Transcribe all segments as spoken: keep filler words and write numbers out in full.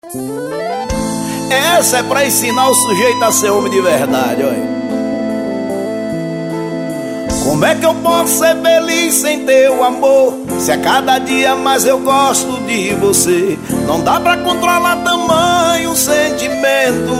Essa é pra ensinar o sujeito a ser homem de verdade, olha. Como é que eu posso ser feliz sem teu amor, se a cada dia mais eu gosto de você? Não dá pra controlar tamanho sentimento.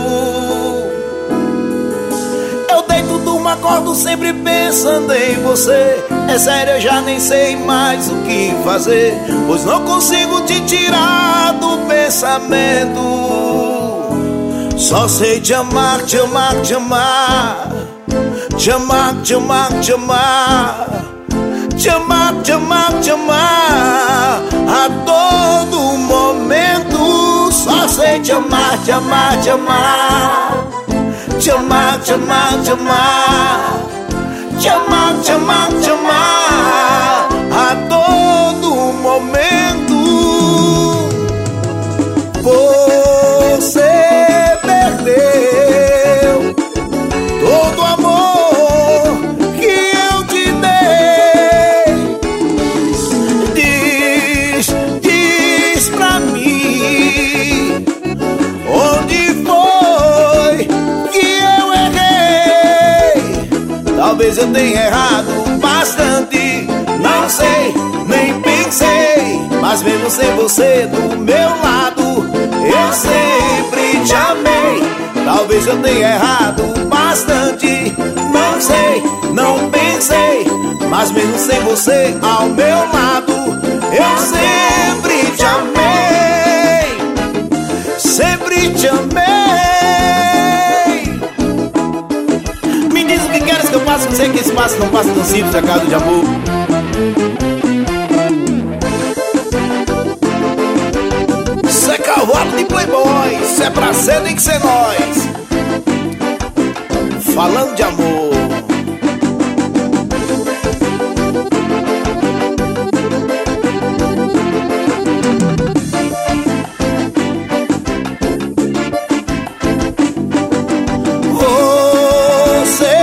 Eu deito, durmo, acordo sempre pensando em você. É sério, eu já nem sei mais o que fazer, pois não consigo te tirar do pensamento. Só sei te amar, te amar, te amar, te amar, te amar, te amar, te amar, te amar, te amar a todo momento. Só sei te amar, te amar, te amar, te amar, te amar, te amar, te amar, te amar, te amar a todo momento. Você perdeu todo o amor que eu te dei. Diz, diz pra mim, onde foi que eu errei? Talvez eu tenha errado bastante, não sei, nem pensei, mas mesmo sem você do meu lado, eu sempre te amei. Talvez eu tenha errado bastante, não sei, não pensei, mas mesmo sem você ao meu lado, eu sempre te amei, sempre te amei. Me diz o que queres que eu faça, não sei que esse passo não passa tão simples, recado de amor. Cê é cavalo de playboy, cê é pra ser, tem que ser nós. Falando de amor. Você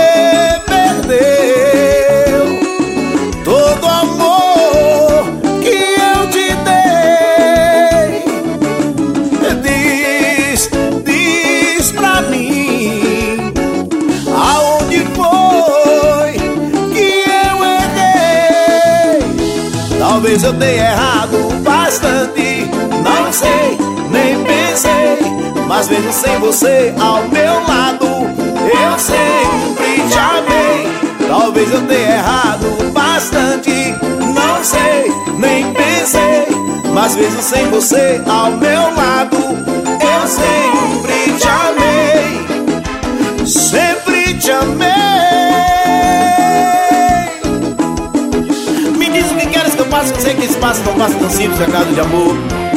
perdeu todo o amor que eu te dei. Diz, diz pra mim, aonde foi que eu errei? Talvez eu tenha errado bastante, não sei, nem pensei, mas mesmo sem você ao meu lado, eu sempre te amei. Talvez eu tenha errado bastante, não sei, nem pensei, mas mesmo sem você ao meu lado, eu sempre te amei, sempre te amei. Me diz o que queres que eu faça, não sei que esse passo não passa tão simples, recado de amor.